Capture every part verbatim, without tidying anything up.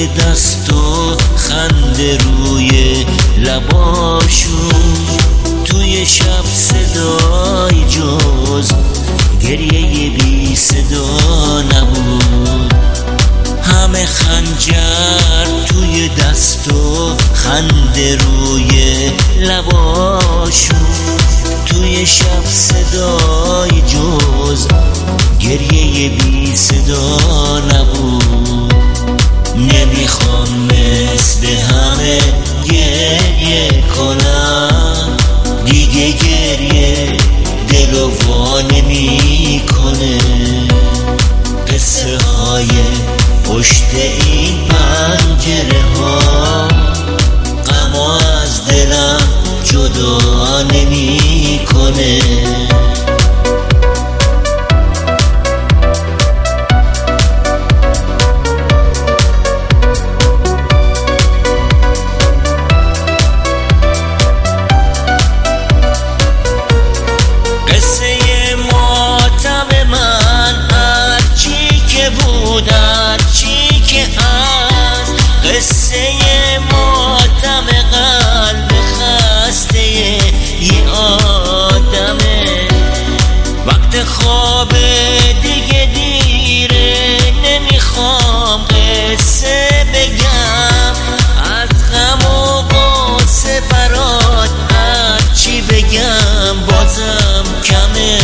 دست و خنده روی لباشون، توی شب صدای جز گریه بی صدا نبود. همه خنجر توی دست و خنده روی لباشون، توی شب صدای جز گریه بی صدا نبود. نمیخوام مثل همه گریه کنم، دیگه گریه دلو وا نمیکنه. قصه های پشت این پنجره ها غم از دلم جدا نمیکنه. هرچی که هست قصه ماتم قلب خسته یه آدمه. وقت خواب دیگه دیره، نمیخوام قصه بگم از غم و غصه برات، هرچی بگم بازم کمه.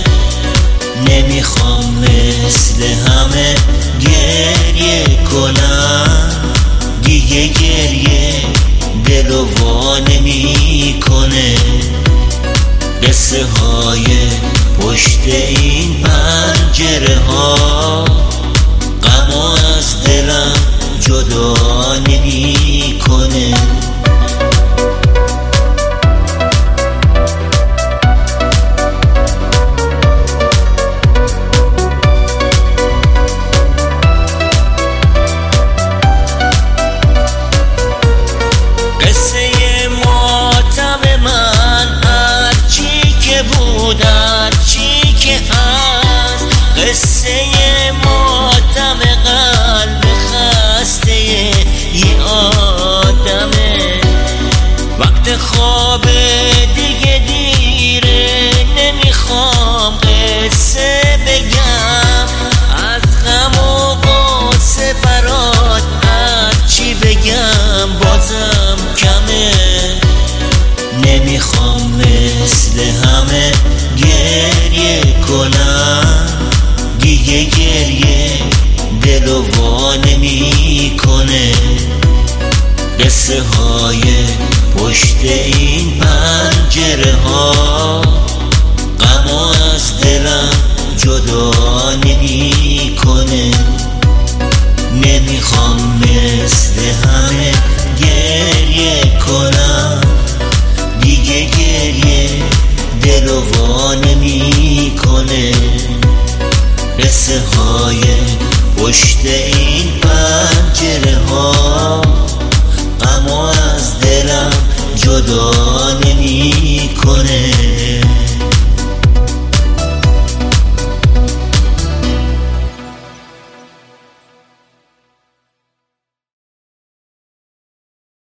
نمیخوام مثل همه گریه کنم، دیگه گریه دلو وا نمیکنه. قصه های پشت این پنجره ها غم از دلم جدا نمیکنه. هرچی که هست قصه ماتم قلب خسته یه آدمه. وقت خواب دیگه دیره، نمیخوام قصه بگم از غم و غصه برات، هرچی بگم بازم کمه. نمیخوام مثل همه گریه کنم، دیگه گریه دلو وا نمیکنه. قصه های پشت این پنجره ها غم از دلم جدا نمیکنه. نمیخوام مثل همه گریه کنم، دیگه گریه دلو وا نمیکنه. قصه های پشت